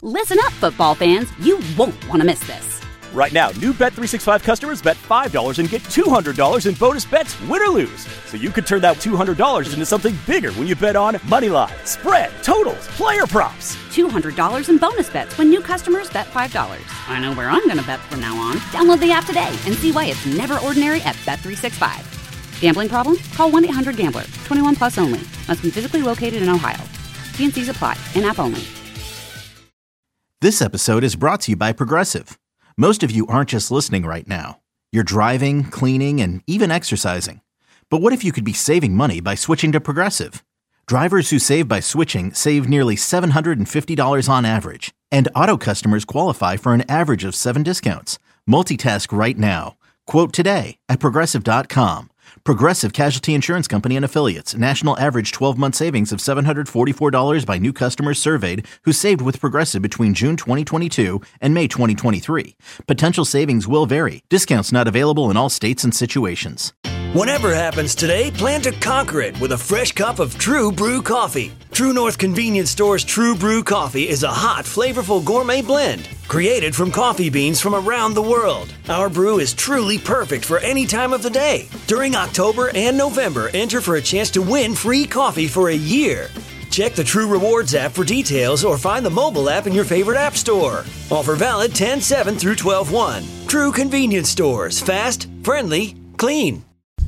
Listen up, football fans. You won't want to miss this. Right now, new Bet365 customers bet $5 and get $200 in bonus bets, win or lose. So you could turn that $200 into something bigger when you bet on money line, spread, totals, player props. $200 in bonus bets when new customers bet $5. I know where I'm going to bet from now on. Download the app today and see why it's never ordinary at Bet365. Gambling problem? Call 1-800-GAMBLER. 21 plus only. Must be physically located in Ohio. T&Cs apply. In-app only. This episode is brought to you by Progressive. Most of you aren't just listening right now. You're driving, cleaning, and even exercising. But what if you could be saving money by switching to Progressive? Drivers who save by switching save nearly $750 on average. And auto customers qualify for an average of 7 discounts. Multitask right now. Quote today at Progressive.com. Progressive Casualty Insurance Company and Affiliates. National average 12-month savings of $744 by new customers surveyed who saved with Progressive between June 2022 and May 2023. Potential savings will vary. Discounts not available in all states and situations. Whatever happens today, plan to conquer it with a fresh cup of True Brew coffee. True North Convenience Store's True Brew coffee is a hot, flavorful gourmet blend created from coffee beans from around the world. Our brew is truly perfect for any time of the day. During October and November, enter for a chance to win free coffee for a year. Check the True Rewards app for details or find the mobile app in your favorite app store. Offer valid 10/7 through 12/1. True Convenience Stores. Fast, friendly, clean.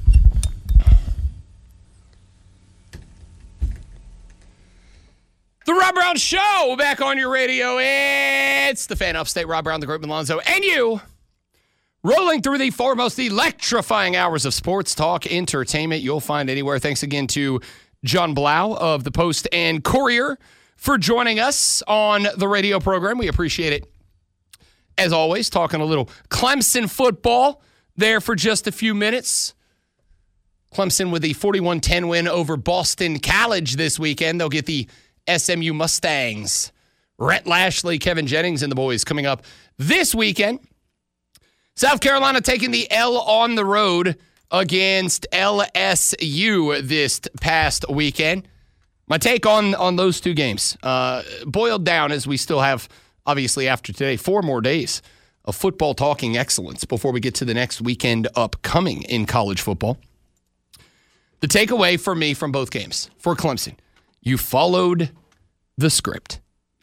The Rob Brown Show back on your radio. It's the Fan Upstate, Rob Brown, the Great Malonzo, and you rolling through the foremost electrifying hours of sports talk entertainment you'll find anywhere. Thanks again to John Blau of the Post and Courier for joining us on the radio program. We appreciate it. As always, talking a little Clemson football there for just a few minutes. Clemson with the 41-10 win over Boston College this weekend. They'll get the SMU Mustangs. Rhett Lashley, Kevin Jennings, and the boys coming up this weekend. South Carolina taking the L on the road against LSU this past weekend. My take on those two games, boiled down as we still have, obviously after today, 4 more days of football talking excellence before we get to the next weekend upcoming in college football. The takeaway for me from both games, for Clemson, you followed the script.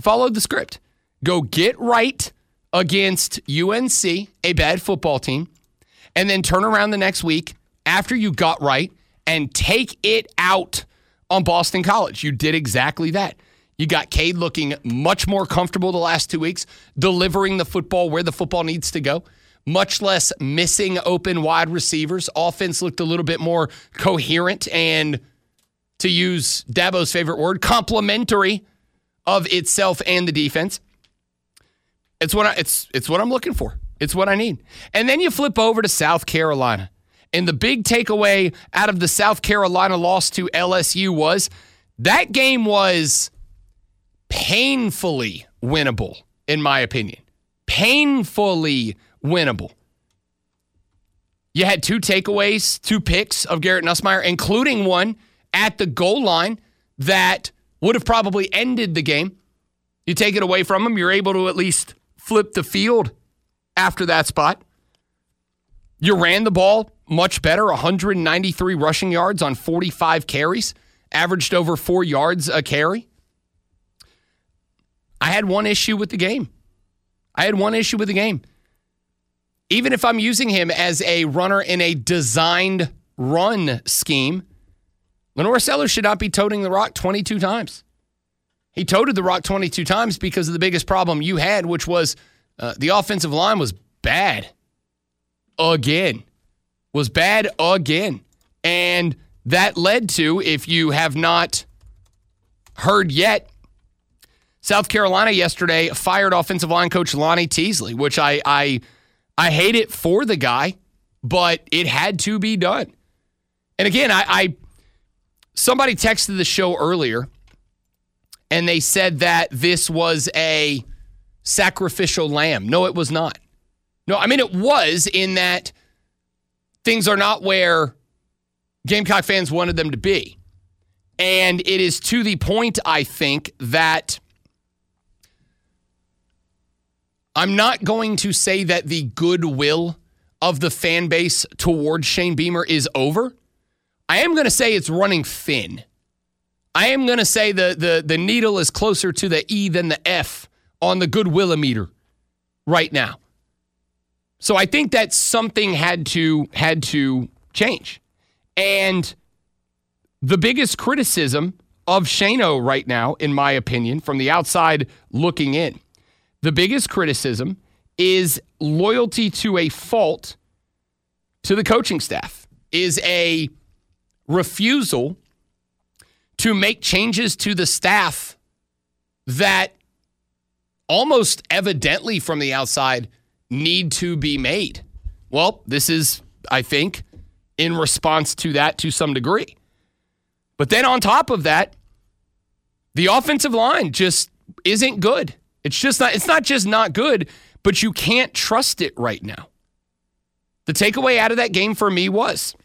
Go get right against UNC, a bad football team, and then turn around the next week after you got right and take it out on Boston College. You did exactly that. You got Cade looking much more comfortable the last 2 weeks, delivering the football where the football needs to go, much less missing open wide receivers. Offense looked a little bit more coherent and, to use Dabo's favorite word, complementary of itself and the defense. It's what I'm looking for. It's what I need. And then you flip over to South Carolina. And the big takeaway out of the South Carolina loss to LSU was that game was painfully winnable, in my opinion. Painfully winnable. You had 2 takeaways, 2 picks of Garrett Nussmeier, including one at the goal line that would have probably ended the game. You take it away from him, you're able to at least flip the field after that spot. You ran the ball much better, 193 rushing yards on 45 carries, averaged over 4 yards a carry. I had one issue with the game. Even if I'm using him as a runner in a designed run scheme, Lenore Sellers should not be toting the rock 22 times. He toted the rock 22 times because of the biggest problem you had, which was the offensive line was bad. Again. And that led to, if you have not heard yet, South Carolina yesterday fired offensive line coach Lonnie Teasley, which I hate it for the guy, but it had to be done. And again, somebody texted the show earlier, and they said that this was a sacrificial lamb. No, it was not. No, I mean, it was, in that things are not where Gamecock fans wanted them to be. And it is to the point, I think, that I'm not going to say that the goodwill of the fan base towards Shane Beamer is over. I am going to say it's running thin. I am going to say the needle is closer to the E than the F on the goodwill-o-meter right now. So I think that something had to change. And the biggest criticism of Shane-O right now, in my opinion, from the outside looking in, the biggest criticism is loyalty to a fault to the coaching staff, is a refusal to make changes to the staff that almost evidently from the outside need to be made. Well, this is, I think, in response to that to some degree. But then on top of that, the offensive line just isn't good. It's not just not good, but you can't trust it right now. The takeaway out of that game for me was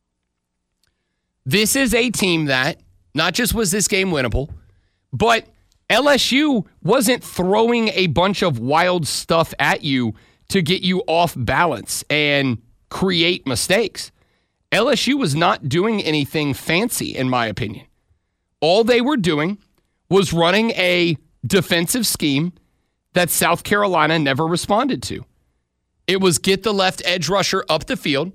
this is a team that not just was this game winnable, but LSU wasn't throwing a bunch of wild stuff at you to get you off balance and create mistakes. LSU was not doing anything fancy, in my opinion. All they were doing was running a defensive scheme that South Carolina never responded to. It was get the left edge rusher up the field,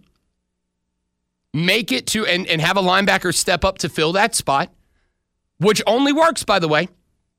make it to, and have a linebacker step up to fill that spot, which only works, by the way,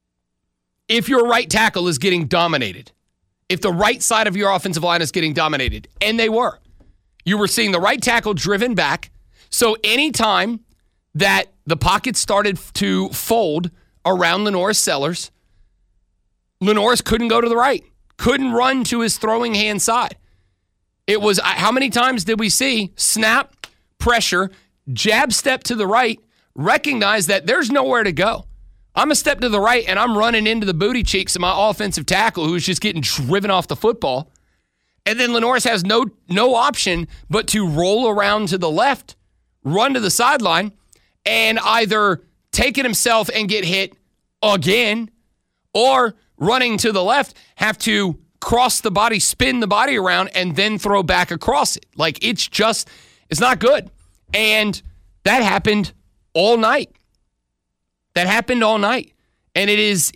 if your right tackle is getting dominated. If the right side of your offensive line is getting dominated, and they were. You were seeing the right tackle driven back, so anytime that the pocket started to fold around LaNorris Sellers, LaNorris couldn't go to the right, couldn't run to his throwing hand side. It was, how many times did we see snap, pressure, jab step to the right, recognize that there's nowhere to go. I'm a step to the right, and I'm running into the booty cheeks of my offensive tackle who's just getting driven off the football. And then LaNorris has no option but to roll around to the left, run to the sideline, and either take it himself and get hit again, or running to the left, have to cross the body, spin the body around, and then throw back across it. Like, it's not good. And that happened all night. That happened all night. And it is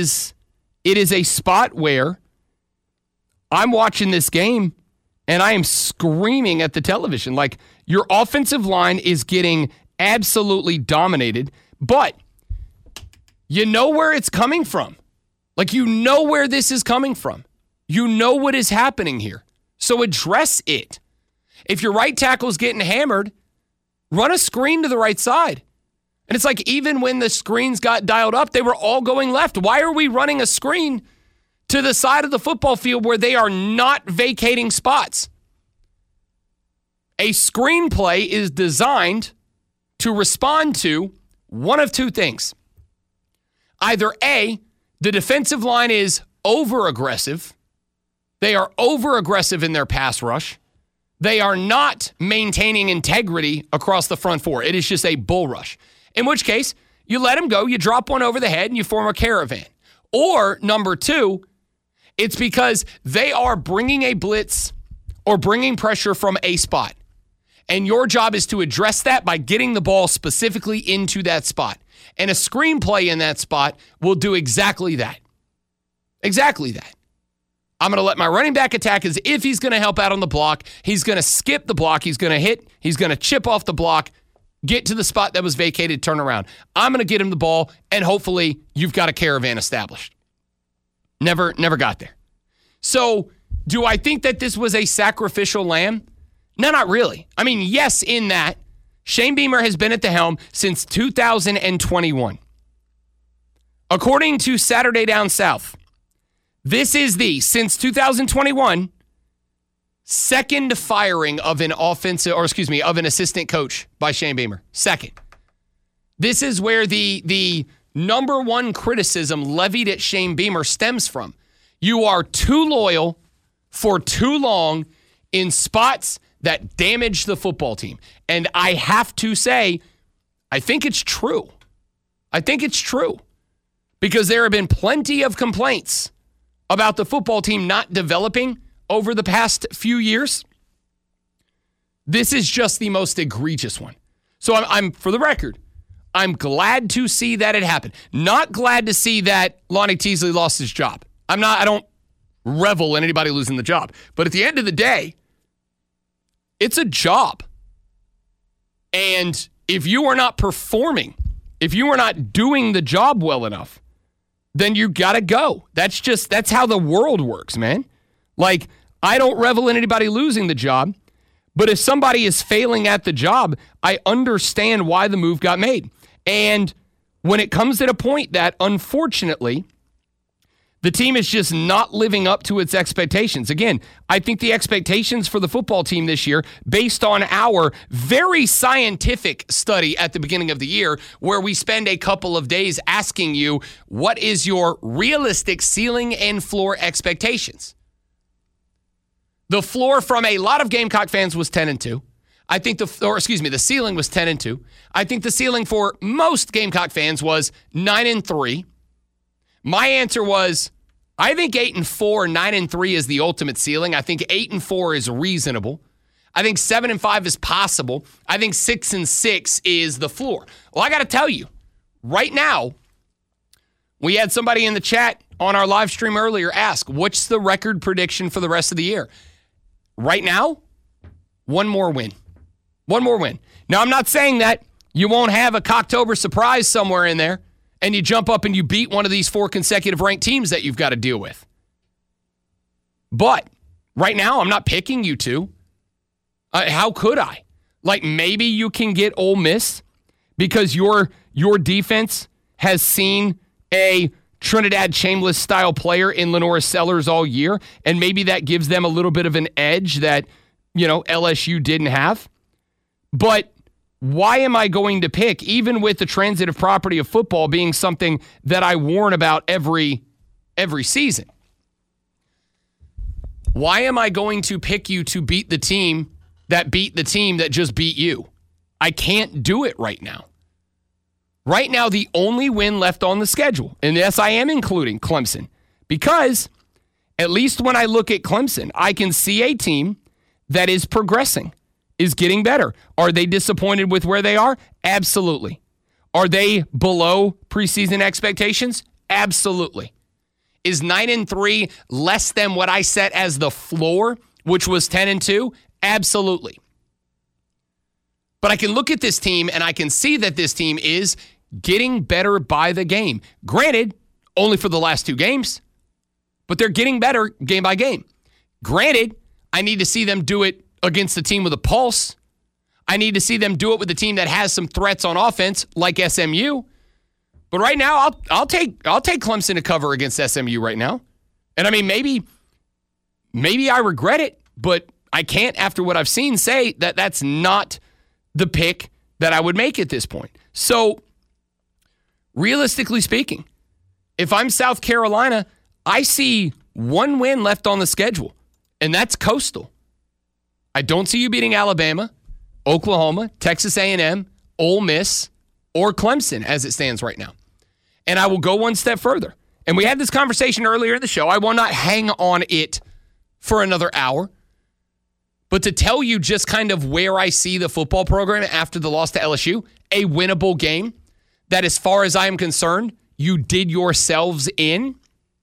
a spot where I'm watching this game and I am screaming at the television. Like, your offensive line is getting absolutely dominated, but you know where it's coming from. Like, you know where this is coming from. You know what is happening here. So address it. If your right tackle is getting hammered, run a screen to the right side. And it's like, even when the screens got dialed up, they were all going left. Why are we running a screen to the side of the football field where they are not vacating spots? A screenplay is designed to respond to one of two things. Either A, the defensive line is over-aggressive. They are over-aggressive in their pass rush. They are not maintaining integrity across the front four. It is just a bull rush. In which case, you let them go, you drop one over the head, and you form a caravan. Or, number two, it's because they are bringing a blitz or bringing pressure from a spot. And your job is to address that by getting the ball specifically into that spot. And a screenplay in that spot will do exactly that. Exactly that. I'm going to let my running back attack as if he's going to help out on the block. He's going to skip the block. He's going to hit. He's going to chip off the block, get to the spot that was vacated, turn around. I'm going to get him the ball, and hopefully you've got a caravan established. Never got there. So do I think that this was a sacrificial lamb? No, not really. I mean, yes, in that Shane Beamer has been at the helm since 2021. According to Saturday Down South, this is since 2021, second firing of an of an assistant coach by Shane Beamer. Second. This is where the number one criticism levied at Shane Beamer stems from. You are too loyal for too long in spots that damage the football team. And I have to say, I think it's true. I think it's true. Because there have been plenty of complaints about the football team not developing over the past few years, this is just the most egregious one. So I'm for the record, I'm glad to see that it happened. Not glad to see that Lonnie Teasley lost his job. I don't revel in anybody losing the job. But at the end of the day, it's a job. And if you are not performing, if you are not doing the job well enough, then you got to go. That's how the world works, man. Like, I don't revel in anybody losing the job, but if somebody is failing at the job, I understand why the move got made. And when it comes to the point that, unfortunately, the team is just not living up to its expectations. Again, I think the expectations for the football team this year, based on our very scientific study at the beginning of the year, where we spend a couple of days asking you, what is your realistic ceiling and floor expectations? The floor from a lot of Gamecock fans was 10-2. I think the ceiling was 10-2. I think the ceiling for most Gamecock fans was 9-3. My answer was, I think 8-4, 9-3 is the ultimate ceiling. I think 8-4 is reasonable. I think 7-5 is possible. I think 6-6 is the floor. Well, I got to tell you, right now, we had somebody in the chat on our live stream earlier ask, what's the record prediction for the rest of the year? Right now, one more win. One more win. Now, I'm not saying that you won't have a Cocktober surprise somewhere in there, and you jump up and you beat one of these 4 consecutive ranked teams that you've got to deal with. But right now, I'm not picking you to. How could I? Like, maybe you can get Ole Miss because your defense has seen a Trinidad Chambliss style player in Lenora Sellers all year, and maybe that gives them a little bit of an edge that, LSU didn't have. But why am I going to pick, even with the transitive property of football being something that I warn about every season? Why am I going to pick you to beat the team that just beat you? I can't do it right now. Right now, the only win left on the schedule, and yes, I am including Clemson, because at least when I look at Clemson, I can see a team that is progressing, is getting better. Are they disappointed with where they are? Absolutely. Are they below preseason expectations? Absolutely. Is 9-3 less than what I set as the floor, which was 10-2? Absolutely. But I can look at this team and I can see that this team is getting better by the game. Granted, only for the last 2 games, but they're getting better game by game. Granted, I need to see them do it against the team with a pulse. I need to see them do it with a team that has some threats on offense, like SMU. But right now, I'll take Clemson to cover against SMU right now. And I mean, maybe I regret it, but I can't, after what I've seen, say that that's not the pick that I would make at this point. So, realistically speaking, if I'm South Carolina, I see one win left on the schedule, and that's Coastal. I don't see you beating Alabama, Oklahoma, Texas A&M, Ole Miss, or Clemson as it stands right now. And I will go one step further. And we had this conversation earlier in the show. I will not hang on it for another hour. But to tell you just kind of where I see the football program after the loss to LSU, a winnable game that, as far as I am concerned, you did yourselves in.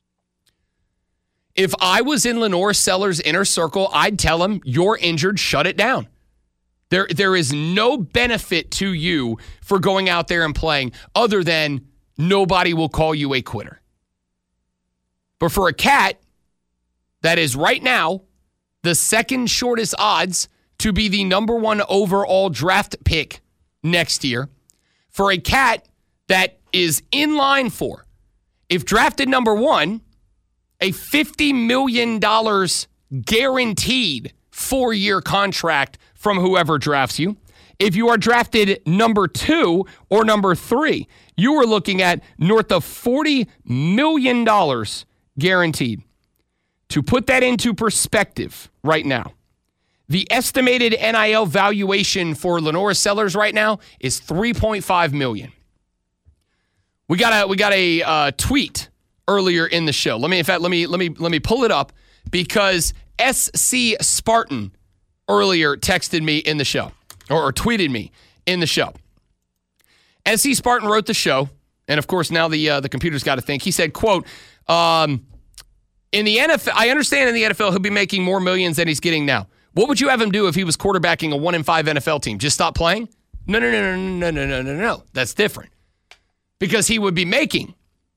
If I was in Lenore Sellers' inner circle, I'd tell him, you're injured, shut it down. There is no benefit to you for going out there and playing other than nobody will call you a quitter. But for a Cat that is right now the second shortest odds to be the number 1 overall draft pick next year, for a Cat that is in line for, if drafted number 1, a $50 million guaranteed 4-year contract from whoever drafts you. If you are drafted number 2 or number 3, you are looking at north of $40 million guaranteed. To put that into perspective right now, the estimated NIL valuation for Lenore Sellers right now is $3.5 million. We got a tweet earlier in the show. Let me pull it up because SC Spartan earlier texted me in the show or tweeted me in the show. SC Spartan wrote the show, and of course now the computer's got to think. He said, quote, in the NFL, I understand in the NFL he'll be making more millions than he's getting now. What would you have him do if he was quarterbacking a 1-5 NFL team? Just stop playing? No. That's different. Because he would be making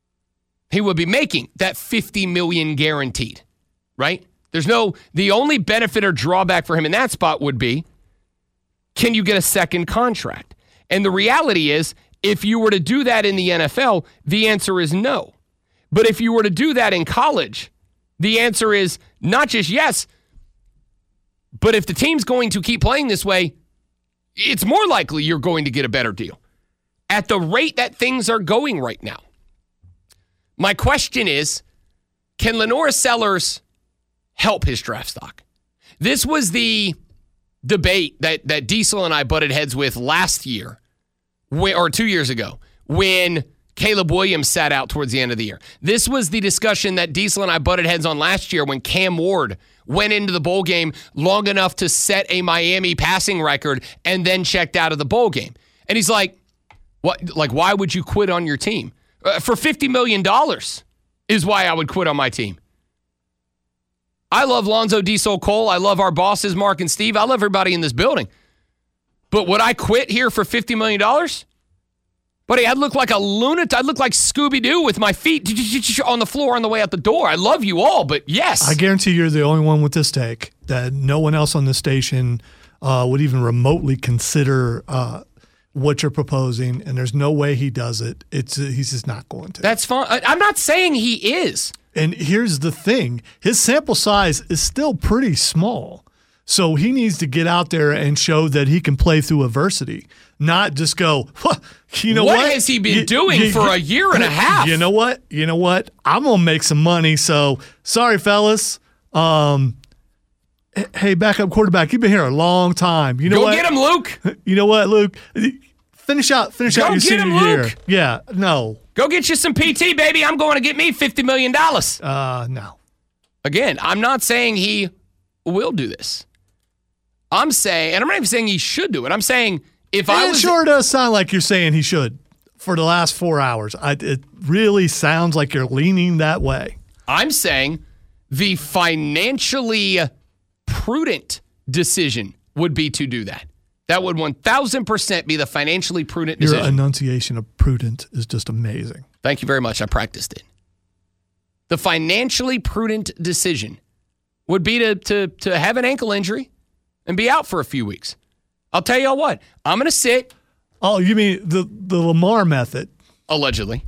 that $50 million guaranteed, right? The only benefit or drawback for him in that spot would be, can you get a second contract? And the reality is, if you were to do that in the NFL, the answer is no. But if you were to do that in college, the answer is not just yes, but if the team's going to keep playing this way, it's more likely you're going to get a better deal. At the rate that things are going right now. My question is, can Lenore Sellers help his draft stock? This was the debate that Diesel and I butted heads with last year, or 2 years ago, when Caleb Williams sat out towards the end of the year. This was the discussion that Diesel and I butted heads on last year when Cam Ward went into the bowl game long enough to set a Miami passing record and then checked out of the bowl game. And he's like, "What? Like, why would you quit on your team? For $50 million is why I would quit on my team." I love Lonzo Diesel Cole. I love our bosses, Mark and Steve. I love everybody in this building. But would I quit here for $50 million? Buddy, I'd look like a lunatic. I'd look like Scooby-Doo with my feet on the floor on the way out the door. I love you all, but yes. I guarantee you're the only one with this take, that no one else on the station would even remotely consider what you're proposing, and there's no way he does it. He's just not going to. That's fine. I'm not saying he is. And here's the thing. His sample size is still pretty small. So he needs to get out there and show that he can play through adversity, not just go, you know what? What has he been doing for a year and a half? You know what? I'm going to make some money. So sorry, fellas. Hey, backup quarterback, you've been here a long time. You know Go what? get him, Luke. You know what, Luke? Finish out your senior year. Yeah, no. Go get you some PT, baby. I'm going to get me $50 million. No. Again, I'm not saying he will do this. I'm saying, and I'm not even saying he should do it. I'm saying if I was... It sure does sound like you're saying he should for the last 4 hours. It really sounds like you're leaning that way. I'm saying the financially prudent decision would be to do that. That would 1,000% be the financially prudent decision. Your enunciation of prudent is just amazing. Thank you very much. I practiced it. The financially prudent decision would be to have an ankle injury and be out for a few weeks. I'll tell you what. I'm going to sit. Oh, you mean the Lamar method? Allegedly.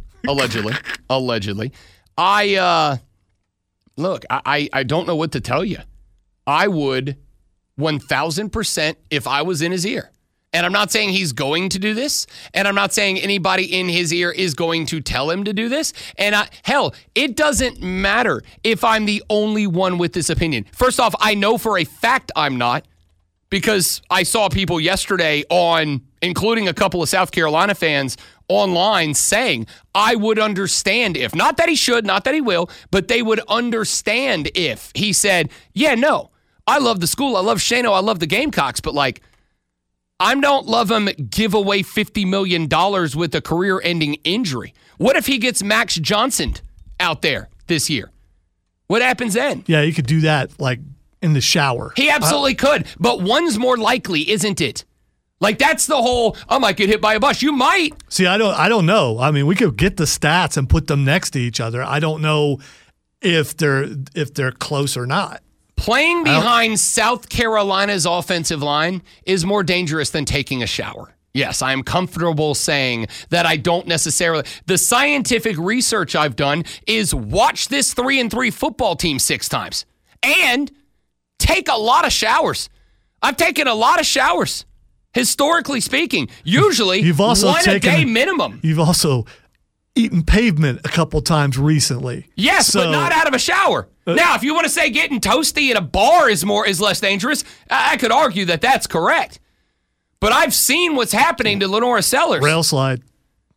I don't know what to tell you. I would 1,000% if I was in his ear. And I'm not saying he's going to do this. And I'm not saying anybody in his ear is going to tell him to do this. And hell, it doesn't matter if I'm the only one with this opinion. First off, I know for a fact I'm not, because I saw people yesterday including a couple of South Carolina fans online saying, I would understand if, not that he should, not that he will, but they would understand if he said, yeah, no, I love the school, I love Shano, I love the Gamecocks, but I don't love him give away $50 million with a career-ending injury. What if he gets Max Johnson out there this year? What happens then? Yeah, you could do that in the shower. He absolutely could, but one's more likely, isn't it? That's the whole, I might get hit by a bus. You might. See, I don't know. I mean, we could get the stats and put them next to each other. I don't know if they're close or not. Playing behind South Carolina's offensive line is more dangerous than taking a shower. Yes, I am comfortable saying that I don't necessarily. The scientific research I've done is watch this 3-3 football team 6 times and take a lot of showers. I've taken a lot of showers, historically speaking. Usually, you've also one a day minimum. You've also eaten pavement a couple times recently. Yes, but not out of a shower. Now, if you want to say getting toasty at a bar is less dangerous, I could argue that that's correct. But I've seen what's happening to Lenora Sellers. Rail slide.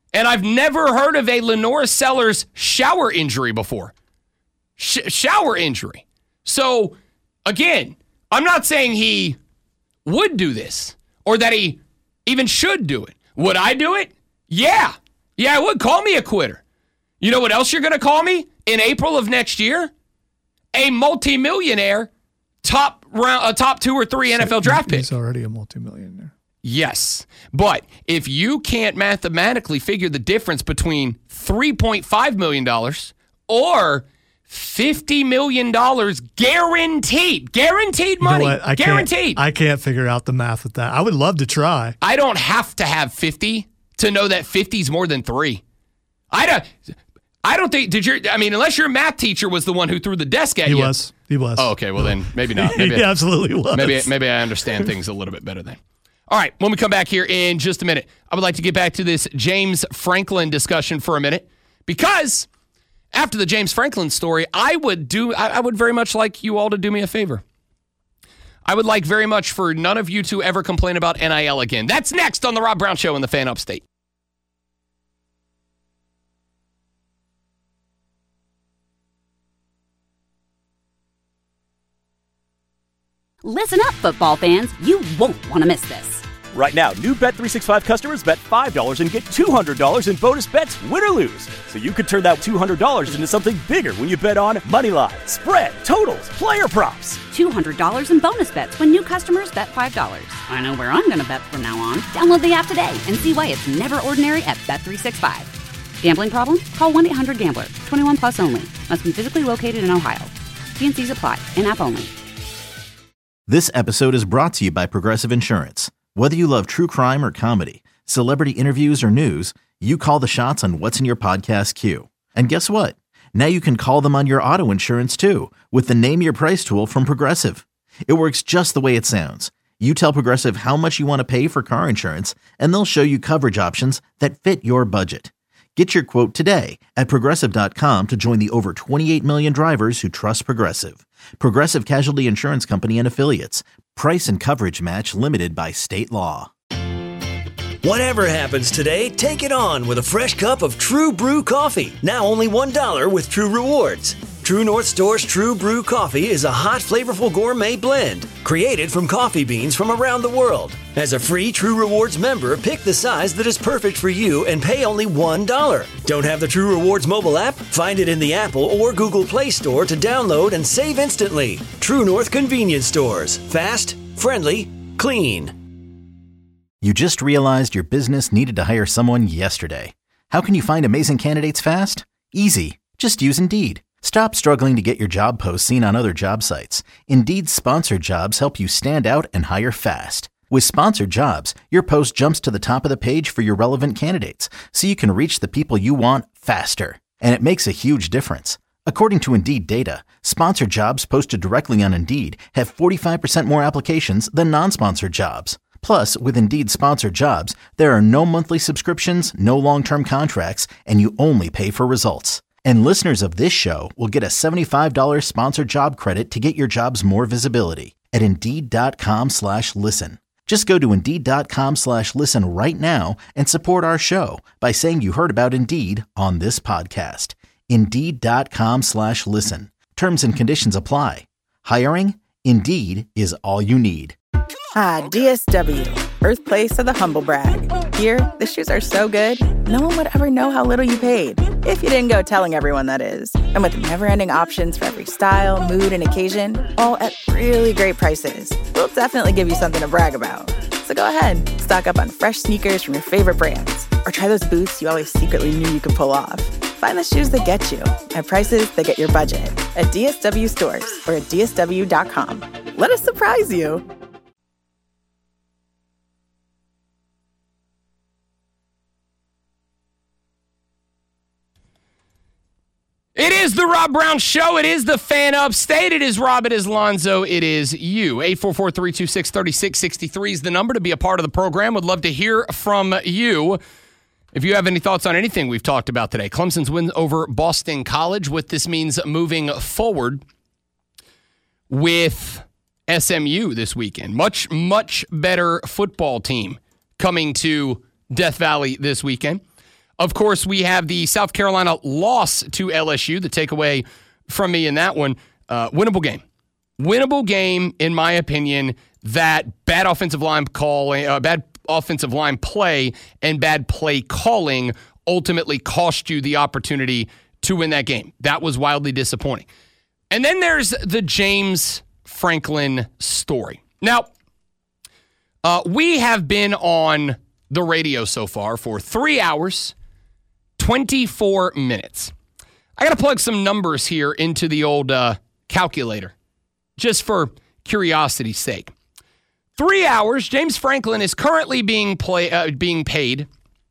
And I've never heard of a Lenora Sellers shower injury before. Shower injury. So, again, I'm not saying he would do this or that he even should do it. Would I do it? Yeah. Yeah, I would. Call me a quitter. You know what else you're going to call me in April of next year? A multimillionaire top 2 or 3 NFL draft pick. He's already a multimillionaire. Yes. But if you can't mathematically figure the difference between $3.5 million or $50 million guaranteed money, You know what? guaranteed. I can't figure out the math with that. I would love to try. I don't have to have 50 to know that 50 is more than 3. I don't think, unless your math teacher was the one who threw the desk at you. He was. Oh, okay. Well, then maybe not. Maybe He absolutely was. Maybe I understand things a little bit better then. All right, when we come back here in just a minute, I would like to get back to this James Franklin discussion for a minute, because after the James Franklin story, I would very much like you all to do me a favor. I would like very much for none of you to ever complain about NIL again. That's next on the Rob Brown Show in the Fan Upstate. Listen up, football fans. You won't want to miss this. Right now, new Bet365 customers bet $5 and get $200 in bonus bets, win or lose. So you could turn that $200 into something bigger when you bet on money line, spread, totals, player props. $200 in bonus bets when new customers bet $5. I know where I'm going to bet from now on. Download the app today and see why it's never ordinary at Bet365. Gambling problem? Call 1-800-GAMBLER. 21 plus only. Must be physically located in Ohio. T&Cs apply. In-app only. This episode is brought to you by Progressive Insurance. Whether you love true crime or comedy, celebrity interviews or news, you call the shots on what's in your podcast queue. And guess what? Now you can call them on your auto insurance too with the Name Your Price tool from Progressive. It works just the way it sounds. You tell Progressive how much you want to pay for car insurance, and they'll show you coverage options that fit your budget. Get your quote today at Progressive.com to join the over 28 million drivers who trust Progressive. Progressive Casualty Insurance Company and Affiliates. Price and coverage match limited by state law. Whatever happens today, take it on with a fresh cup of True Brew coffee. Now only $1 with True Rewards. True North Store's True Brew coffee is a hot, flavorful gourmet blend created from coffee beans from around the world. As a free True Rewards member, pick the size that is perfect for you and pay only $1. Don't have the True Rewards mobile app? Find it in the Apple or Google Play Store to download and save instantly. True North Convenience Stores. Fast, friendly, clean. You just realized your business needed to hire someone yesterday. How can you find amazing candidates fast? Easy. Just use Indeed. Stop struggling to get your job posts seen on other job sites. Indeed's sponsored jobs help you stand out and hire fast. With sponsored jobs, your post jumps to the top of the page for your relevant candidates, so you can reach the people you want faster. And it makes a huge difference. According to Indeed data, sponsored jobs posted directly on Indeed have 45% more applications than non-sponsored jobs. Plus, with Indeed sponsored jobs, there are no monthly subscriptions, no long-term contracts, and you only pay for results. And listeners of this show will get a $75 sponsored job credit to get your jobs more visibility at Indeed.com/listen. Just go to Indeed.com/listen right now and support our show by saying you heard about Indeed on this podcast. Indeed.com/listen. Terms and conditions apply. Hiring? Indeed is all you need. Ah, DSW, birthplace of the humble brag. Here, the shoes are so good, no one would ever know how little you paid. If you didn't go telling everyone, that is. And with never-ending options for every style, mood, and occasion, all at really great prices, we'll definitely give you something to brag about. So go ahead, stock up on fresh sneakers from your favorite brands, or try those boots you always secretly knew you could pull off. Find the shoes that get you at prices that get your budget at DSW stores or at DSW.com. Let us surprise you. It is the Rob Brown Show. It is the Fan Upstate. It is Rob. It is Lonzo. It is you. 844-326-3663 is the number to be a part of the program. Would love to hear from you. If you have any thoughts on anything we've talked about today. Clemson's win over Boston College. What this means moving forward with SMU this weekend. Much, much better football team coming to Death Valley this weekend. Of course, we have the South Carolina loss to LSU, the takeaway from me in that one. Winnable game. Winnable game, in my opinion, that bad offensive line play and bad play calling ultimately cost you the opportunity to win that game. That was wildly disappointing. And then there's the James Franklin story. Now, we have been on the radio so far for 3 hours, 24 minutes. I got to plug some numbers here into the old calculator, just for curiosity's sake. 3 hours, James Franklin is currently being paid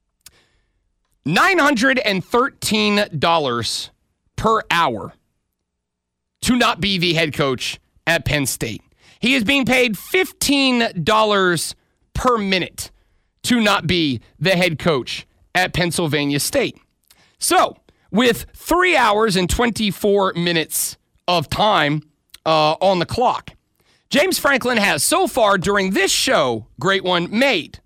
$913 per hour to not be the head coach at Penn State. He is being paid $15 per minute to not be the head coach at Pennsylvania State. So, with 3 hours and 24 minutes of time on the clock, James Franklin has so far during this show, great one, made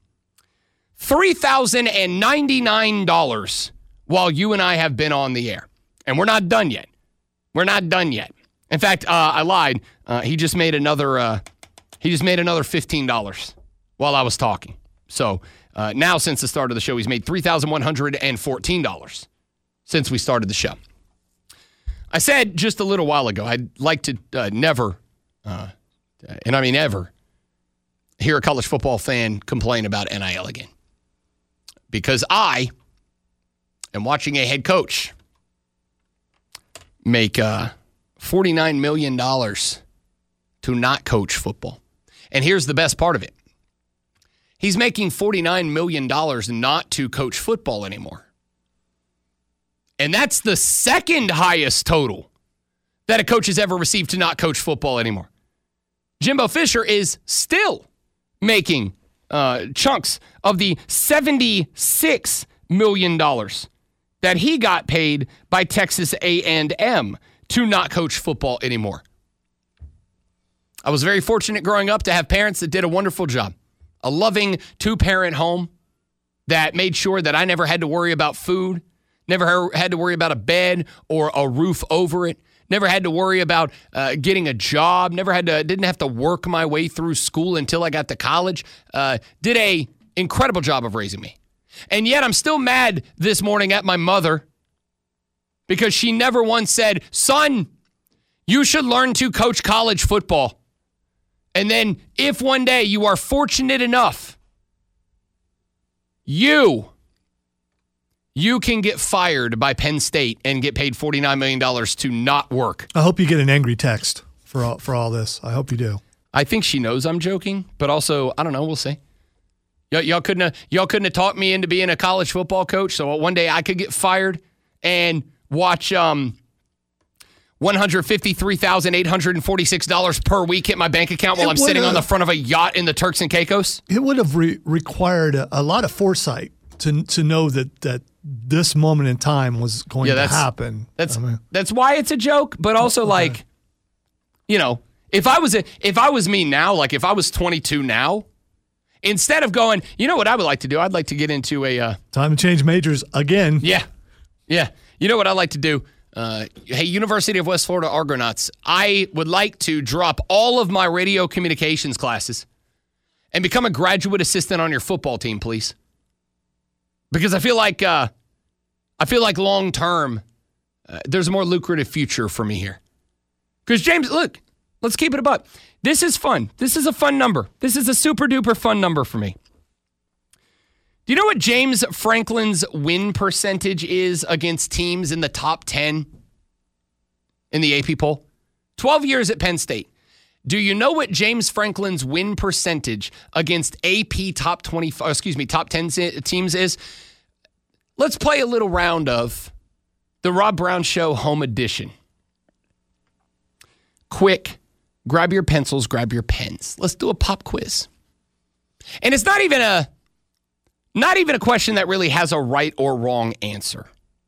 $3,099 while you and I have been on the air. And we're not done yet. We're not done yet. In fact, I lied. He just made another $15 while I was talking. So now, since the start of the show, he's made $3,114 since we started the show. I said just a little while ago, I'd like to never, and I mean ever, hear a college football fan complain about NIL again. Because I am watching a head coach make $49 million to not coach football. And here's the best part of it. He's making $49 million not to coach football anymore. And that's the second highest total that a coach has ever received to not coach football anymore. Jimbo Fisher is still making chunks of the $76 million that he got paid by Texas A&M to not coach football anymore. I was very fortunate growing up to have parents that did a wonderful job. A loving two-parent home that made sure that I never had to worry about food, never had to worry about a bed or a roof over it, never had to worry about getting a job, didn't have to work my way through school until I got to college. Did a incredible job of raising me. And yet I'm still mad this morning at my mother because she never once said, son, you should learn to coach college football. And then if one day you are fortunate enough, you can get fired by Penn State and get paid $49 million to not work. I hope you get an angry text for all this. I hope you do. I think she knows I'm joking, but also, I don't know, we'll see. Y'all couldn't have talked me into being a college football coach, so one day I could get fired and watch $153,846 per week hit my bank account while I'm sitting on the front of a yacht in the Turks and Caicos. It would have required a lot of foresight to know that this moment in time was going to happen. That's why it's a joke, but also if I was me now, like if I was 22 now, instead of going, you know what I would like to do? I'd like to get into a time to change majors again. Yeah. You know what I'd like to do? Hey, University of West Florida Argonauts, I would like to drop all of my radio communications classes and become a graduate assistant on your football team, please. Because I feel like long term, there's a more lucrative future for me here. Because James, look, let's keep it a buck. This is fun. This is a fun number. This is a super duper fun number for me. Do you know what James Franklin's win percentage is against teams in the top 10 in the AP poll? 12 years at Penn State. Do you know what James Franklin's win percentage against AP top 10 teams is? Let's play a little round of the Rob Brown Show Home Edition. Quick, grab your pencils, grab your pens. Let's do a pop quiz. And it's not even a question that really has a right or wrong answer.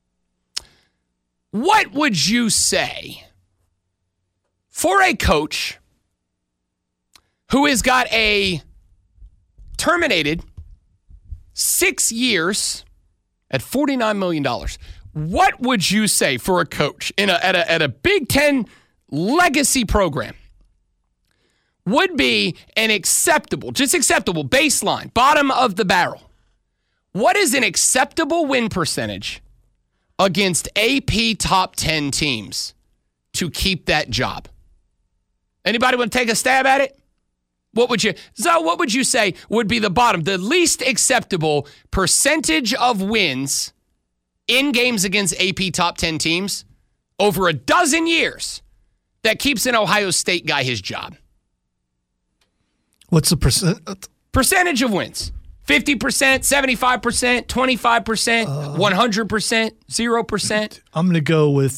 What would you say for a coach who has got a terminated 6 years at $49 million. What would you say for a coach at a Big Ten legacy program would be an acceptable baseline, bottom of the barrel? What is an acceptable win percentage against AP top 10 teams to keep that job? Anybody want to take a stab at it? What would you say would be the bottom, the least acceptable percentage of wins in games against AP top 10 teams over a dozen years that keeps an Ohio State guy his job? What's the percentage of wins? 50%, 75%, 25%, 100%, 0%? I'm going to go with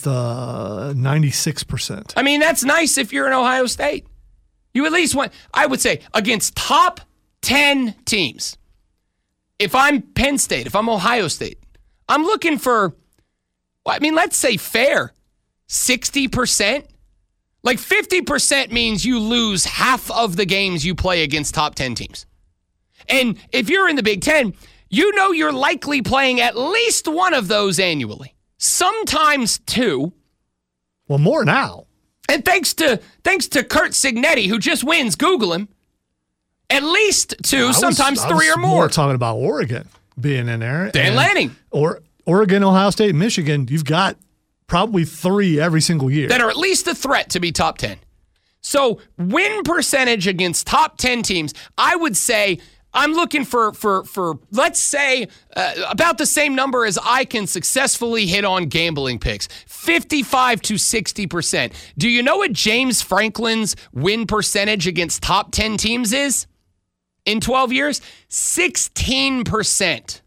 96%. I mean, that's nice if you're in Ohio State. You at least want, I would say, against top 10 teams. If I'm Penn State, if I'm Ohio State, I'm looking for, let's say fair, 60%. Like 50% means you lose half of the games you play against top 10 teams. And if you're in the Big Ten, you know you're likely playing at least one of those annually, sometimes two. Well, more now. And thanks to Kurt Cignetti, who just wins, Google him, at least two, sometimes three or more. We're talking about Oregon being in there. Dan Lanning. Or Oregon, Ohio State, Michigan, you've got probably three every single year. That are at least a threat to be top 10. So win percentage against top 10 teams, I would say I'm looking for let's say, about the same number as I can successfully hit on gambling picks, 55 to 60%. Do you know what James Franklin's win percentage against top 10 teams is in 12 years? 16%.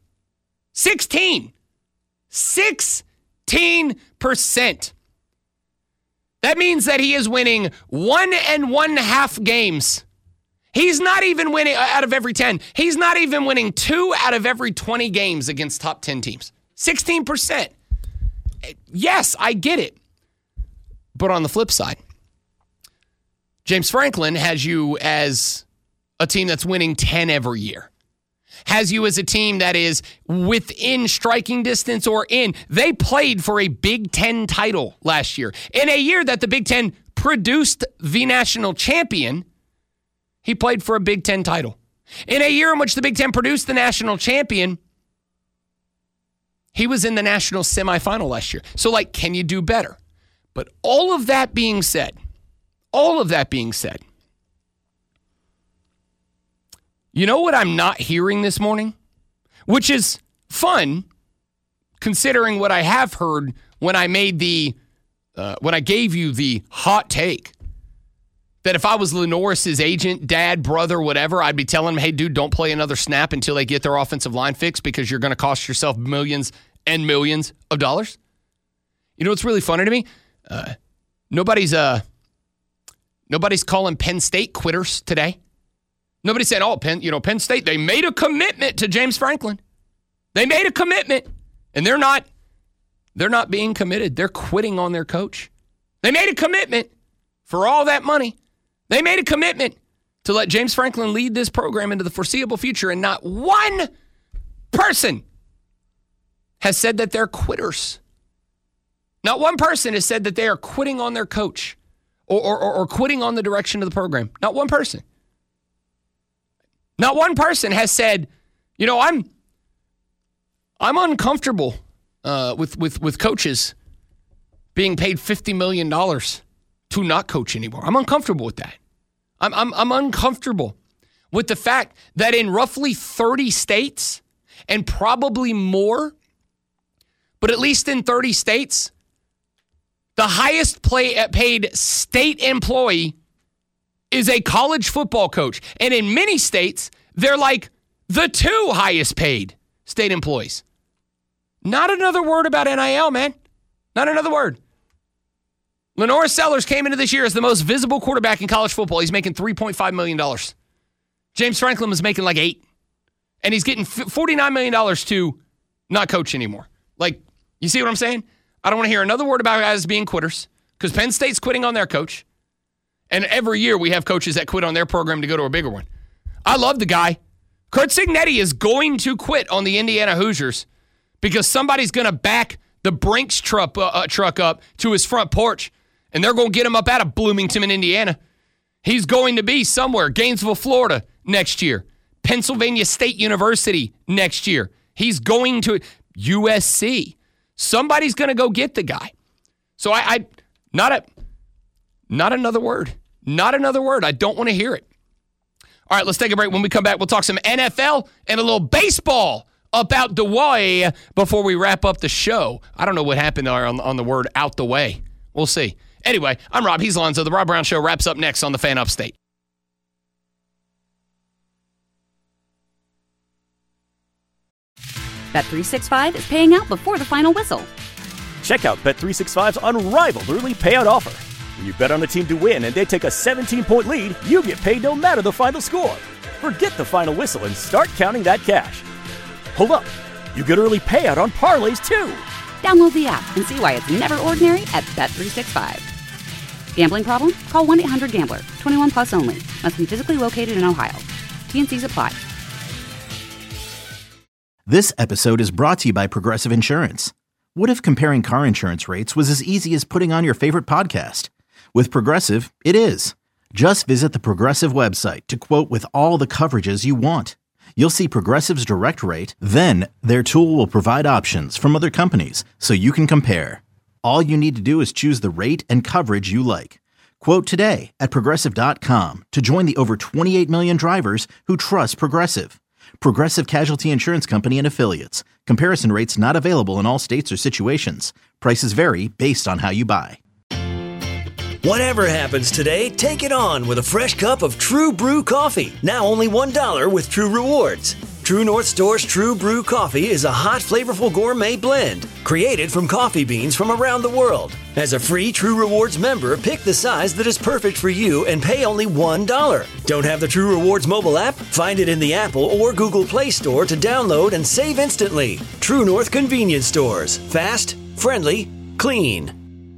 16%. That means that he is winning 1 1/2 games. He's not even winning out of every 10. He's not even winning 2 out of every 20 games against top 10 teams. 16%. Yes, I get it. But on the flip side, James Franklin has you as a team that's winning 10 every year. Has you as a team that is within striking distance or in. They played for a Big Ten title last year. In a year that the Big Ten produced the national champion, he played for a Big Ten title. In a year in which the Big Ten produced the national champion, he was in the national semifinal last year. So, can you do better? But all of that being said, you know what I'm not hearing this morning? Which is fun, considering what I have heard when I made when I gave you the hot take. That if I was Lenoris's agent, dad, brother, whatever, I'd be telling him, hey, dude, don't play another snap until they get their offensive line fixed because you're going to cost yourself millions and millions of dollars. You know what's really funny to me? Nobody's calling Penn State quitters today. Nobody said, Penn State, they made a commitment to James Franklin. They made a commitment, and they're not being committed. They're quitting on their coach. They made a commitment for all that money. They made a commitment to let James Franklin lead this program into the foreseeable future, and not one person has said that they're quitters. Not one person has said that they are quitting on their coach or quitting on the direction of the program. Not one person. Not one person has said, I'm uncomfortable with coaches being paid $50 million to not coach anymore. I'm uncomfortable with that. I'm uncomfortable with the fact that in roughly 30 states, and probably more, but at least in 30 states, the highest paid state employee is a college football coach. And in many states, they're like the 2 highest paid state employees. Not another word about NIL, man. Not another word. Lenoris Sellers came into this year as the most visible quarterback in college football. He's making $3.5 million. James Franklin was making like $8 million. And he's getting $49 million to not coach anymore. You see what I'm saying? I don't want to hear another word about guys being quitters because Penn State's quitting on their coach. And every year we have coaches that quit on their program to go to a bigger one. I love the guy. Kurt Cignetti is going to quit on the Indiana Hoosiers because somebody's going to back the Brinks truck up to his front porch, and they're going to get him up out of Bloomington, Indiana. He's going to be somewhere, Gainesville, Florida next year, Pennsylvania State University next year. He's going to USC. Somebody's going to go get the guy. So not another word. Not another word. I don't want to hear it. All right, let's take a break. When we come back, we'll talk some NFL and a little baseball about the way before we wrap up the show. I don't know what happened there on the word out the way. We'll see. Anyway, I'm Rob. He's Lonzo. The Rob Brown Show wraps up next on the Fan Upstate. Bet365 is paying out before the final whistle. Check out Bet365's unrivaled early payout offer. When you bet on a team to win and they take a 17-point lead, you get paid no matter the final score. Forget the final whistle and start counting that cash. Hold up. You get early payout on parlays, too. Download the app and see why it's never ordinary at Bet365. Gambling problem? Call 1-800-GAMBLER. 21 plus only. Must be physically located in Ohio. T&Cs apply. This episode is brought to you by Progressive Insurance. What if comparing car insurance rates was as easy as putting on your favorite podcast? With Progressive, it is. Just visit the Progressive website to quote with all the coverages you want. You'll see Progressive's direct rate, then their tool will provide options from other companies so you can compare. All you need to do is choose the rate and coverage you like. Quote today at Progressive.com to join the over 28 million drivers who trust Progressive. Progressive Casualty Insurance Company and Affiliates. Comparison rates not available in all states or situations. Prices vary based on how you buy. Whatever happens today, take it on with a fresh cup of True Brew coffee. Now only $1 with True Rewards. True North Store's True Brew coffee is a hot, flavorful gourmet blend created from coffee beans from around the world. As a free True Rewards member, pick the size that is perfect for you and pay only $1. Don't have the True Rewards mobile app? Find it in the Apple or Google Play Store to download and save instantly. True North Convenience Stores. Fast, friendly, clean.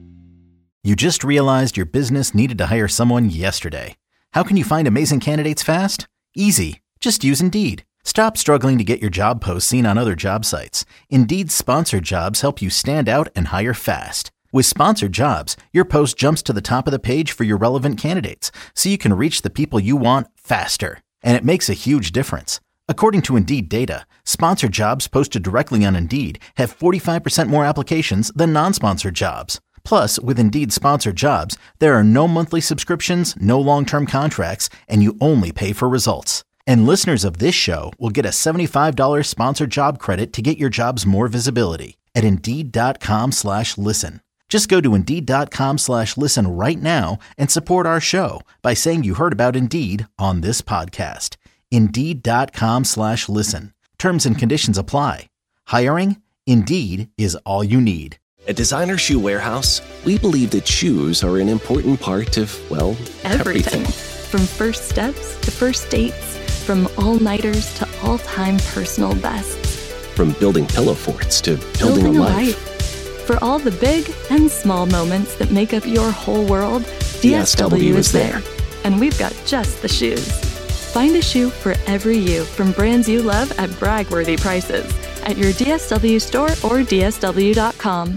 You just realized your business needed to hire someone yesterday. How can you find amazing candidates fast? Easy. Just use Indeed. Stop struggling to get your job posts seen on other job sites. Indeed's sponsored jobs help you stand out and hire fast. With sponsored jobs, your post jumps to the top of the page for your relevant candidates, so you can reach the people you want faster. And it makes a huge difference. According to Indeed data, sponsored jobs posted directly on Indeed have 45% more applications than non-sponsored jobs. Plus, with Indeed sponsored jobs, there are no monthly subscriptions, no long-term contracts, and you only pay for results. And listeners of this show will get a $75 sponsored job credit to get your jobs more visibility at Indeed.com/listen. Just go to Indeed.com/listen right now and support our show by saying you heard about Indeed on this podcast. Indeed.com/listen. Terms and conditions apply. Hiring? Indeed is all you need. At Designer Shoe Warehouse, we believe that shoes are an important part of, well, everything. From first steps to first dates, from all-nighters to all-time personal bests. From building pillow forts to building a life. For all the big and small moments that make up your whole world, DSW is there. And we've got just the shoes. Find a shoe for every you from brands you love at brag-worthy prices at your DSW store or DSW.com.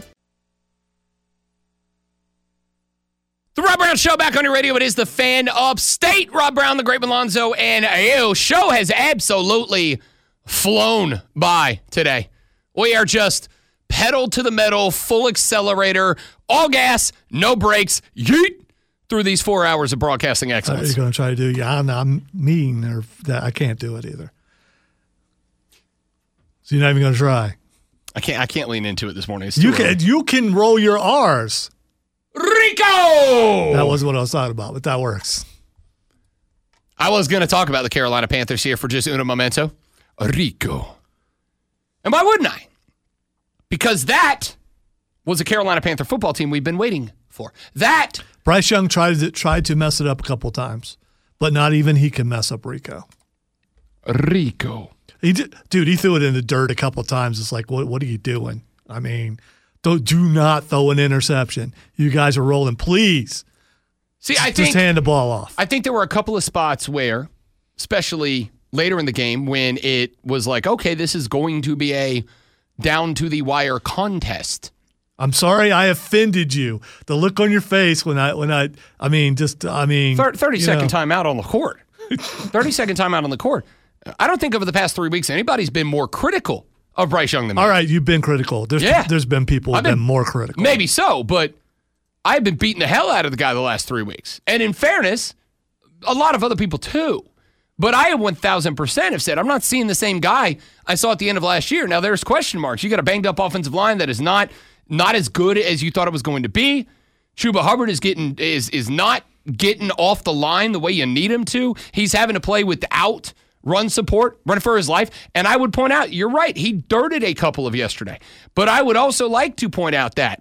The Rob Brown Show back on your radio. It is the Fan Upstate. Rob Brown, the Great Malonzo, and you. Show has absolutely flown by today. We are just pedal to the metal, full accelerator, all gas, no brakes, yeet, through these 4 hours of broadcasting excellence. You're going to try to do, yeah, I'm mean, or that I can't do it either. So you're not even going to try. I can't lean into it this morning. You can roll your R's. Rico! That wasn't what I was talking about, but that works. I was going to talk about the Carolina Panthers here for just uno momento. Rico. And why wouldn't I? Because that was a Carolina Panther football team we've been waiting for. That Bryce Young tried to mess it up a couple times, but not even he can mess up Rico. Rico. He threw it in the dirt a couple times. It's like, what are you doing? I mean, do not throw an interception. You guys are rolling, please. See, just hand the ball off. I think there were a couple of spots where, especially later in the game, when it was like, okay, this is going to be a down to the wire contest. I'm sorry I offended you. The look on your face when I mean 30-second timeout on the court. 30-second timeout on the court. I don't think over the past 3 weeks anybody's been more critical of Bryce Young than me. All right, you've been critical. There's been people who have been more critical. Maybe so, but I've been beating the hell out of the guy the last 3 weeks. And in fairness, a lot of other people too. But I 1,000% have said I'm not seeing the same guy I saw at the end of last year. Now there's question marks. You got a banged up offensive line that is not as good as you thought it was going to be. Chuba Hubbard is not getting off the line the way you need him to. He's having to play without run support, running for his life. And I would point out, you're right, he dirted a couple of yesterday. But I would also like to point out that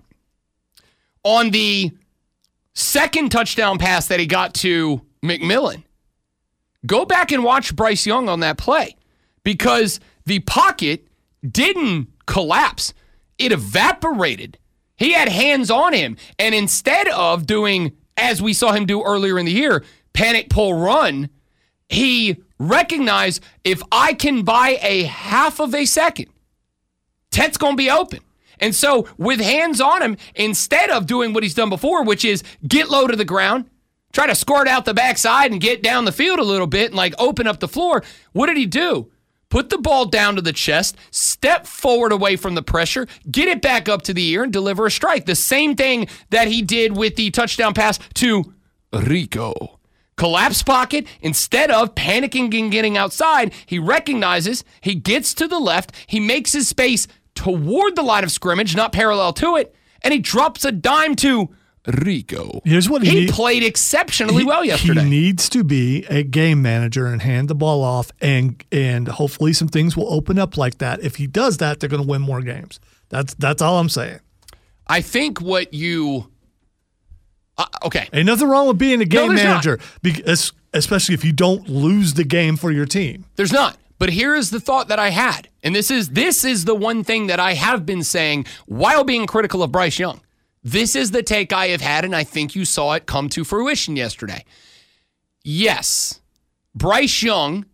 on the second touchdown pass that he got to McMillan, go back and watch Bryce Young on that play because the pocket didn't collapse. It evaporated. He had hands on him. And instead of doing, as we saw him do earlier in the year, panic, pull, run, he recognized if I can buy a half of a second, Tet's going to be open. And so with hands on him, instead of doing what he's done before, which is get low to the ground, try to squirt out the backside and get down the field a little bit and like open up the floor, what did he do? Put the ball down to the chest, step forward away from the pressure, get it back up to the ear, and deliver a strike. The same thing that he did with the touchdown pass to Rico. Collapse pocket, instead of panicking and getting outside, he recognizes, he gets to the left, he makes his space toward the line of scrimmage, not parallel to it, and he drops a dime to Rico. Here's what he played exceptionally well yesterday. He needs to be a game manager and hand the ball off, and hopefully some things will open up like that. If he does that, they're going to win more games. That's all I'm saying. I think what you okay. Ain't nothing wrong with being a game manager, especially if you don't lose the game for your team. There's not. But here is the thought that I had, and this is the one thing that I have been saying while being critical of Bryce Young. This is the take I have had, and I think you saw it come to fruition yesterday. Yes, Bryce Young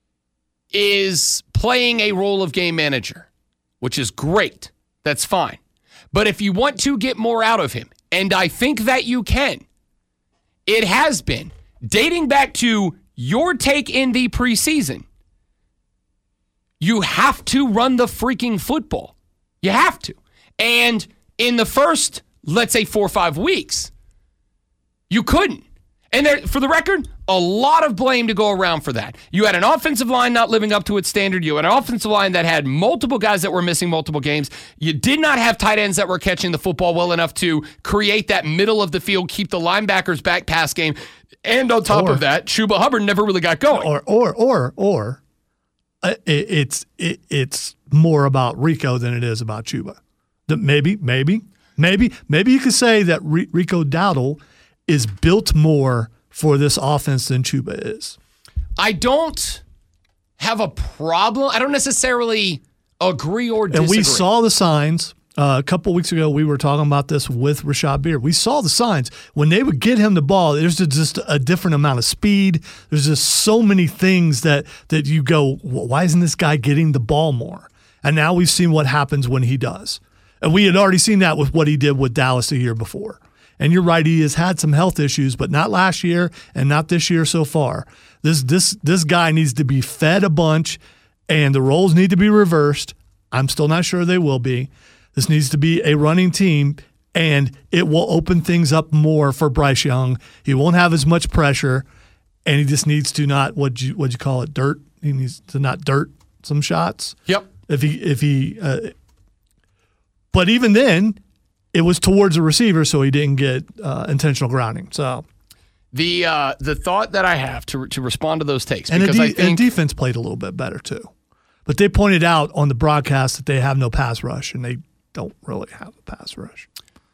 is playing a role of game manager, which is great. That's fine. But if you want to get more out of him, and I think that you can, it has been, dating back to your take in the preseason, you have to run the freaking football. You have to. And in the first, let's say 4 or 5 weeks, you couldn't. And there, for the record, a lot of blame to go around for that. You had an offensive line not living up to its standard. You had an offensive line that had multiple guys that were missing multiple games. You did not have tight ends that were catching the football well enough to create that middle of the field, keep the linebackers back pass game. And on top of that, Chuba Hubbard never really got going. It's more about Rico than it is about Chuba. Maybe you could say that Rico Dowdle is built more for this offense than Chuba is. I don't have a problem. I don't necessarily agree or disagree. And we saw the signs. A couple weeks ago, we were talking about this with Rashad Beard. We saw the signs. When they would get him the ball, there's just a different amount of speed. There's just so many things that you go, well, why isn't this guy getting the ball more? And now we've seen what happens when he does. And we had already seen that with what he did with Dallas the year before. And you're right, he has had some health issues, but not last year and not this year so far. This guy needs to be fed a bunch, and the roles need to be reversed. I'm still not sure they will be. This needs to be a running team, and it will open things up more for Bryce Young. He won't have as much pressure, and he just needs to not what'd you call it, dirt. He needs to not dirt some shots. Yep. But even then, it was towards a receiver, so he didn't get intentional grounding. So the thought that I have to respond to those takes, and because I think defense played a little bit better too, but they pointed out on the broadcast that they have no pass rush, and they don't really have a pass rush.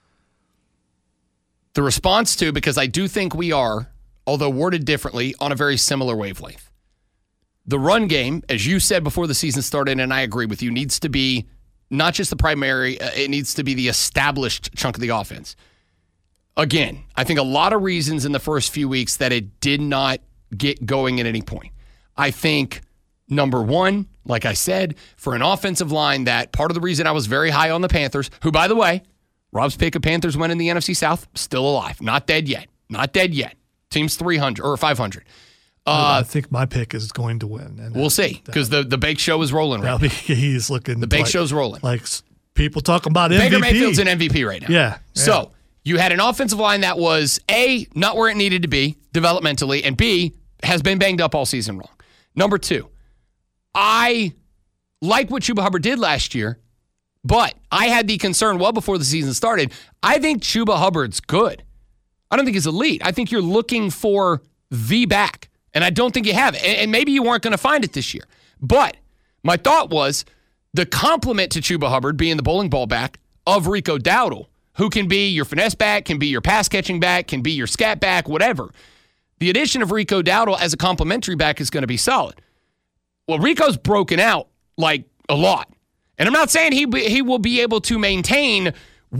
The response to, because I do think we are, although worded differently, on a very similar wavelength. The run game, as you said before the season started, and I agree with you, needs to be not just the primary, it needs to be the established chunk of the offense. Again, I think a lot of reasons in the first few weeks that it did not get going at any point. I think, number one, like I said, for an offensive line that part of the reason I was very high on the Panthers, who, by the way, Rob's pick of Panthers winning the NFC South, still alive. Not dead yet. Not dead yet. Team's 300 or 500. I think my pick is going to win. And we'll see, because the Bake Show is rolling right now. He's looking. The Bake Show's rolling. Like people talking about MVP. Baker Mayfield's an MVP right now. Yeah. So you had an offensive line that was, A, not where it needed to be developmentally, and B, has been banged up all season long. Number 2, I like what Chuba Hubbard did last year, but I had the concern well before the season started. I think Chuba Hubbard's good. I don't think he's elite. I think you're looking for the back, and I don't think you have it. And maybe you weren't going to find it this year. But my thought was the complement to Chuba Hubbard being the bowling ball back of Rico Dowdle, who can be your finesse back, can be your pass-catching back, can be your scat back, whatever. The addition of Rico Dowdle as a complimentary back is going to be solid. Well, Rico's broken out like a lot. And I'm not saying he will be able to maintain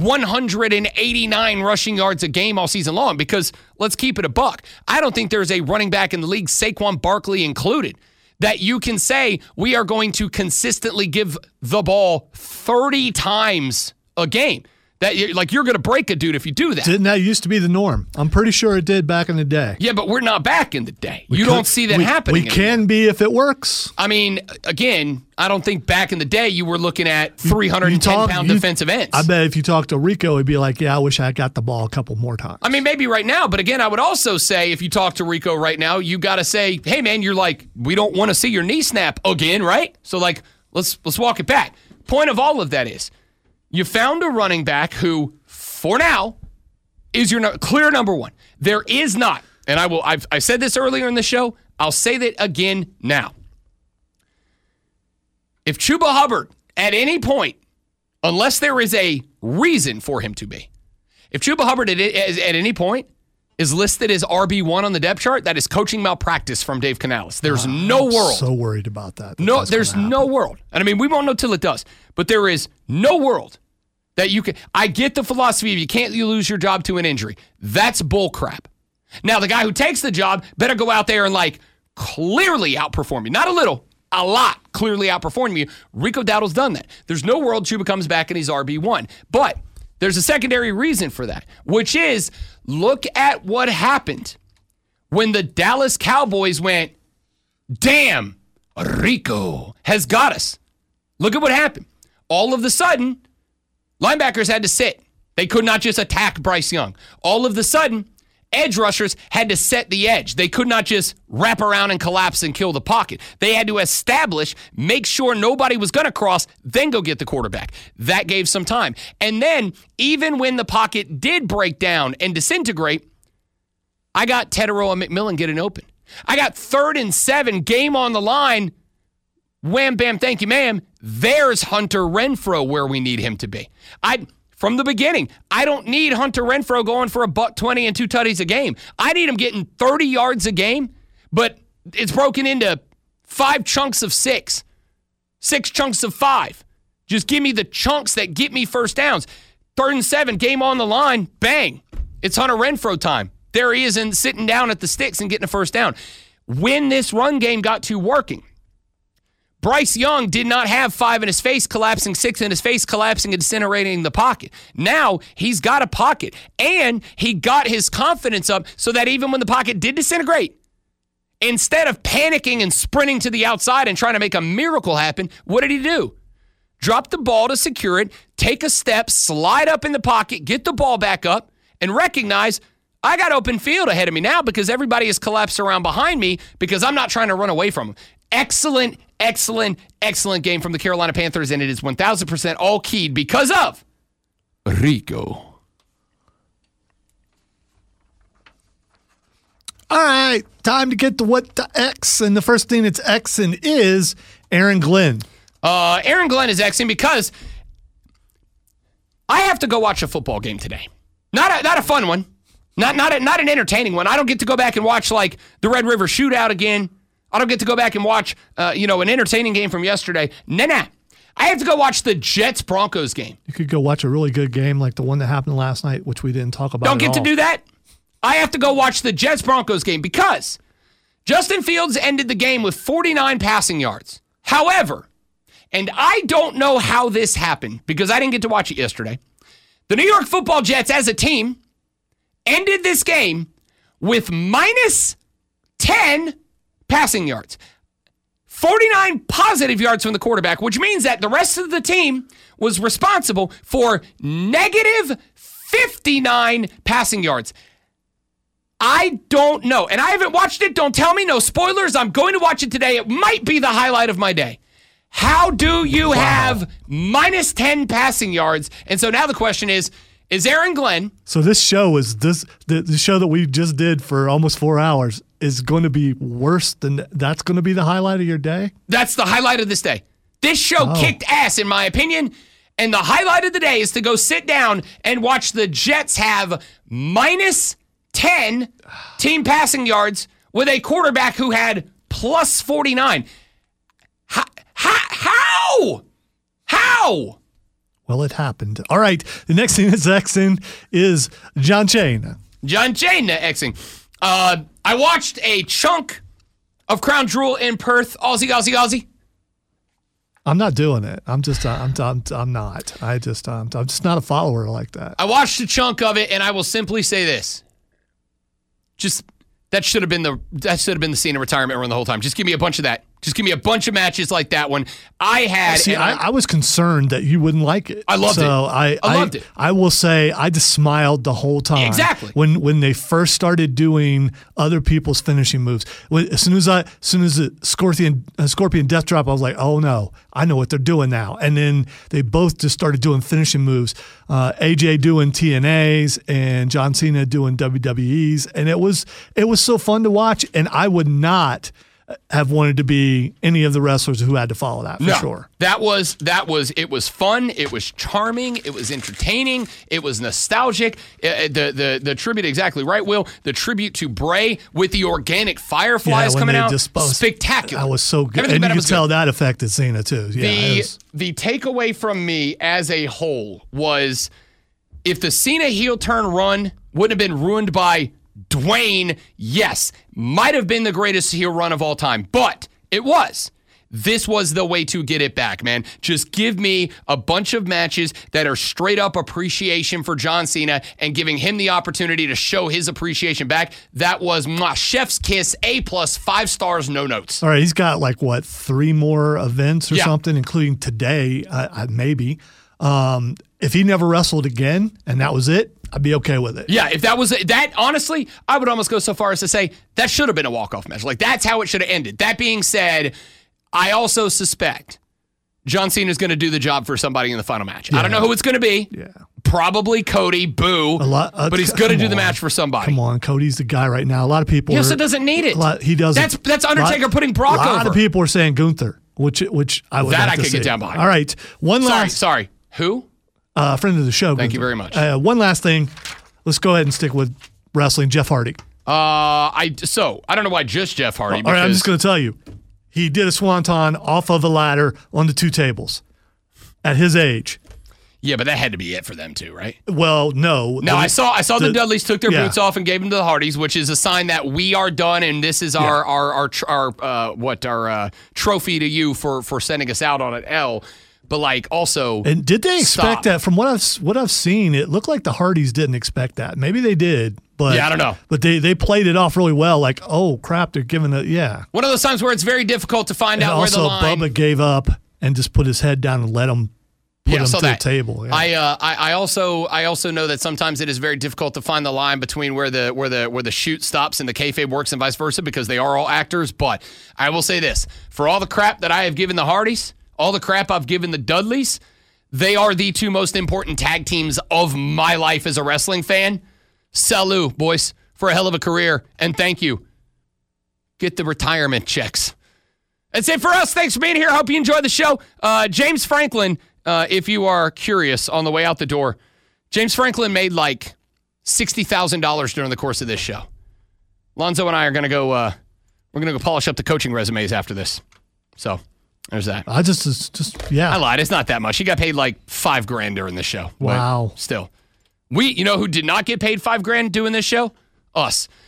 189 rushing yards a game all season long, because let's keep it a buck. I don't think there's a running back in the league, Saquon Barkley included, that you can say we are going to consistently give the ball 30 times a game. That you're going to break a dude if you do that. Didn't that used to be the norm? I'm pretty sure it did back in the day. Yeah, but we're not back in the day. Don't see that happening We can be if it works. I mean, again, I don't think back in the day you were looking at 310-pound defensive ends. I bet if you talk to Rico, he'd be like, yeah, I wish I got the ball a couple more times. I mean, maybe right now, but again, I would also say if you talk to Rico right now, you got to say, hey, man, you're like, we don't want to see your knee snap again, right? So, like, let's walk it back. Point of all of that is, you found a running back who, for now, is your clear number one. There is not, and I said this earlier in the show, I'll say that again now. If Chuba Hubbard, at any point, unless there is a reason for him to be, if Chuba Hubbard at any point is listed as RB1 on the depth chart, that is coaching malpractice from Dave Canales. There's no world. I'm so worried about that. No, there's no world. And I mean, we won't know till it does. But there is no world that you can. I get the philosophy of you lose your job to an injury. That's bull crap. Now, the guy who takes the job better go out there and clearly outperform you. Not a little, a lot clearly outperform you. Rico Dowdle's done that. There's no world Chuba comes back and he's RB1. But there's a secondary reason for that, which is look at what happened when the Dallas Cowboys went, damn, Rico has got us. Look at what happened. All of a sudden, linebackers had to sit. They could not just attack Bryce Young. All of a sudden, edge rushers had to set the edge. They could not just wrap around and collapse and kill the pocket. They had to establish, make sure nobody was going to cross, then go get the quarterback. That gave some time. And then, even when the pocket did break down and disintegrate, I got Teteroa McMillan getting open. I got 3rd and 7, game on the line. Wham, bam, thank you, ma'am. There's Hunter Renfrow where we need him to be. From the beginning, I don't need Hunter Renfrow going for $120 and 2 tutties a game. I need him getting 30 yards a game, but it's broken into 5 chunks of 6 chunks of 5. Just give me the chunks that get me first downs. 3rd and 7, game on the line, bang. It's Hunter Renfrow time. There he is, and sitting down at the sticks and getting a first down. When this run game got to working, Bryce Young did not have 5 in his face collapsing, 6 in his face collapsing and disintegrating the pocket. Now he's got a pocket, and he got his confidence up so that even when the pocket did disintegrate, instead of panicking and sprinting to the outside and trying to make a miracle happen, what did he do? Drop the ball to secure it, take a step, slide up in the pocket, get the ball back up, and recognize I got open field ahead of me now because everybody has collapsed around behind me because I'm not trying to run away from them. Excellent game from the Carolina Panthers, and it is 1,000% all keyed because of Rico. All right, time to get to what the X, and the first thing that's Xing is Aaron Glenn. Aaron Glenn is Xing because I have to go watch a football game today. Not a fun one. Not an entertaining one. I don't get to go back and watch the Red River Shootout again. I don't get to go back and watch an entertaining game from yesterday. Nah. I have to go watch the Jets-Broncos game. You could go watch a really good game like the one that happened last night, which we didn't talk about Don't get to do that. I have to go watch the Jets-Broncos game because Justin Fields ended the game with 49 passing yards. However, and I don't know how this happened because I didn't get to watch it yesterday, the New York Football Jets as a team ended this game with minus 10 passing yards. 49 positive yards from the quarterback, which means that the rest of the team was responsible for negative 59 passing yards. I don't know. And I haven't watched it. Don't tell me. No spoilers. I'm going to watch it today. It might be the highlight of my day. How do you have minus 10 passing yards? And so now the question is Aaron Glenn. So this show is the show that we just did for almost 4 hours is going to be worse than that's going to be the highlight of your day? That's the highlight of this day. This show kicked ass, in my opinion. And the highlight of the day is to go sit down and watch the Jets have minus 10 team passing yards with a quarterback who had plus 49. How? Well, it happened. All right. The next thing that's Xing is John Chain. John Chain Xing. I watched a chunk of Crown Jewel in Perth. Aussie. I'm not doing it. I'm not. I'm just not a follower like that. I watched a chunk of it, and I will simply say this: that should have been the scene of retirement run the whole time. Just give me a bunch of that. Just give me a bunch of matches like that one. I was concerned that you wouldn't like it. I loved it. I loved it. I will say I just smiled the whole time. Exactly. When they first started doing other people's finishing moves. As soon as the Scorpion Death Drop, I was like, oh no, I know what they're doing now. And then they both just started doing finishing moves. AJ doing TNAs and John Cena doing WWEs, and it was so fun to watch. And I would not have wanted to be any of the wrestlers who had to follow that for sure. It was fun. It was charming. It was entertaining. It was nostalgic. The tribute, exactly right, Will. The tribute to Bray with the organic fireflies coming out. Spectacular. That was so good. And you could tell that affected Cena too. Yeah, the takeaway from me as a whole was if the Cena heel turn run wouldn't have been ruined by Dwayne, yes, might have been the greatest heel run of all time, but it was. This was the way to get it back, man. Just give me a bunch of matches that are straight up appreciation for John Cena and giving him the opportunity to show his appreciation back. That was my chef's kiss, A+, 5 stars, no notes. All right, he's got 3 more events or something, including today, maybe. If he never wrestled again and that was it, I'd be okay with it. Yeah, if that was that, honestly, I would almost go so far as to say that should have been a walk-off match. That's how it should have ended. That being said, I also suspect John Cena is going to do the job for somebody in the final match. Yeah. I don't know who it's going to be. Yeah. Probably Cody, but he's going to do the match for somebody. Come on, Cody's the guy right now. A lot of people He also doesn't need it. He doesn't. That's Undertaker putting Brock over. A lot of people are saying Gunther, which I would that like I to could get down behind. All right. Sorry. Who? Friend of the show. Thank you very much. One last thing. Let's go ahead and stick with wrestling. Jeff Hardy. I don't know why just Jeff Hardy. All right, I'm just going to tell you. He did a swanton off of a ladder on the 2 tables at his age. Yeah, but that had to be it for them too, right? Well, no. No, I saw the Dudleys took their boots off and gave them to the Hardys, which is a sign that we are done, and this is our trophy to you for sending us out on an L. But also, and did they expect that? From what I've seen, it looked like the Hardys didn't expect that. Maybe they did, but I don't know. But they played it off really well. Oh crap, they're giving it. Yeah, one of those times where it's very difficult to find out where the line. Also, Bubba gave up and just put his head down and let him put him to the table. Yeah. I also know that sometimes it is very difficult to find the line between where the shoot stops and the kayfabe works and vice versa because they are all actors. But I will say this: for all the crap that I have given the Hardys. All the crap I've given the Dudleys, they are the 2 most important tag teams of my life as a wrestling fan. Salut, boys, for a hell of a career, and thank you. Get the retirement checks. That's it for us. Thanks for being here. Hope you enjoyed the show. James Franklin, if you are curious on the way out the door, James Franklin made $60,000 during the course of this show. Lonzo and I are going to go, we're going to go polish up the coaching resumes after this. So... there's that. I just I lied. It's not that much. He got paid $5,000 during this show. Wow. But still. You know who did not get paid $5,000 doing this show? Us.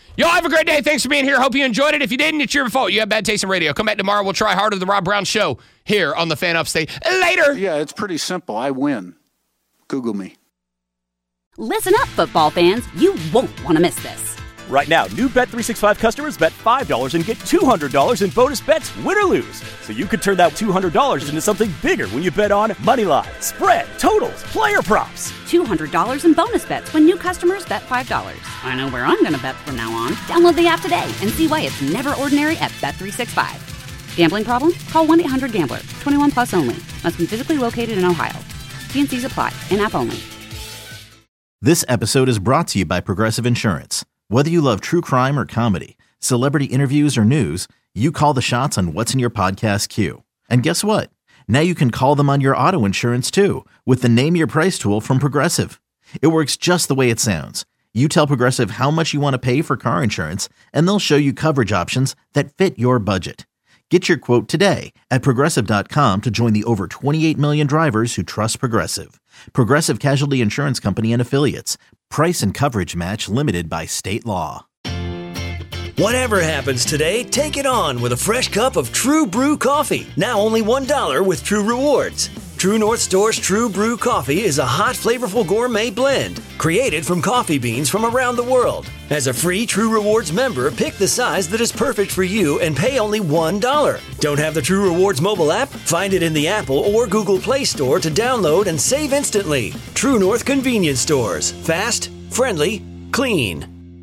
Y'all have a great day. Thanks for being here. Hope you enjoyed it. If you didn't, it's your fault. You have bad taste in radio. Come back tomorrow. We'll try harder. The Rob Brown Show here on the Fan Upstate. Later. Yeah, it's pretty simple. I win. Google me. Listen up, football fans. You won't want to miss this. Right now, new Bet365 customers bet $5 and get $200 in bonus bets, win or lose. So you could turn that $200 into something bigger when you bet on moneyline, spread, totals, player props. $200 in bonus bets when new customers bet $5. I know where I'm going to bet from now on. Download the app today and see why it's never ordinary at Bet365. Gambling problem? Call 1-800-GAMBLER. 21 plus only. Must be physically located in Ohio. T&Cs apply. In-app only. This episode is brought to you by Progressive Insurance. Whether you love true crime or comedy, celebrity interviews or news, you call the shots on what's in your podcast queue. And guess what? Now you can call them on your auto insurance too with the Name Your Price tool from Progressive. It works just the way it sounds. You tell Progressive how much you want to pay for car insurance, and they'll show you coverage options that fit your budget. Get your quote today at Progressive.com to join the over 28 million drivers who trust Progressive. Progressive Casualty Insurance Company and Affiliates. Price and coverage match limited by state law. Whatever happens today, take it on with a fresh cup of True Brew coffee. Now only $1 with True Rewards. True North Store's True Brew Coffee is a hot, flavorful gourmet blend created from coffee beans from around the world. As a free True Rewards member, pick the size that is perfect for you and pay only $1. Don't have the True Rewards mobile app? Find it in the Apple or Google Play Store to download and save instantly. True North Convenience Stores. Fast, friendly, clean.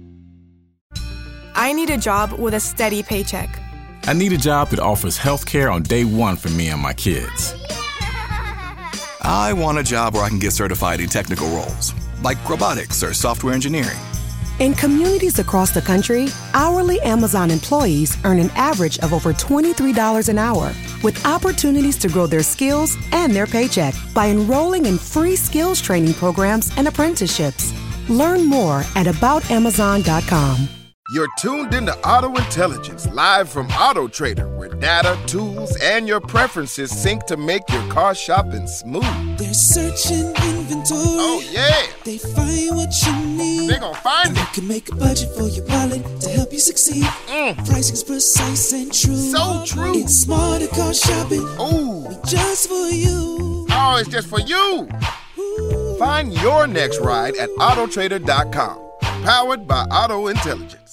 I need a job with a steady paycheck. I need a job that offers health care on day one for me and my kids. I want a job where I can get certified in technical roles, like robotics or software engineering. In communities across the country, hourly Amazon employees earn an average of over $23 an hour, with opportunities to grow their skills and their paycheck by enrolling in free skills training programs and apprenticeships. Learn more at aboutamazon.com. You're tuned into Auto Intelligence, live from Auto Trader, where data, tools, and your preferences sync to make your car shopping smooth. They're searching inventory. Oh, yeah. They find what you need. They're gonna find it. You can make a budget for your wallet to help you succeed. Pricing's precise and true. So true. It's smarter car shopping. Ooh. Just for you. Oh, it's just for you. Ooh. Find your next ride at autotrader.com. Powered by Auto Intelligence.